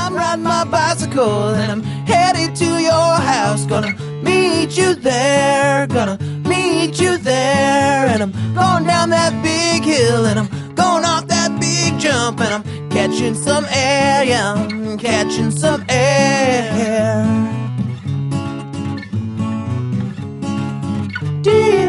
I'm riding my bicycle and I'm headed to your house. Gonna meet you there, gonna meet you there. And I'm going down that big hill and I'm going off that big jump. And I'm catching some air, yeah, I'm catching some air.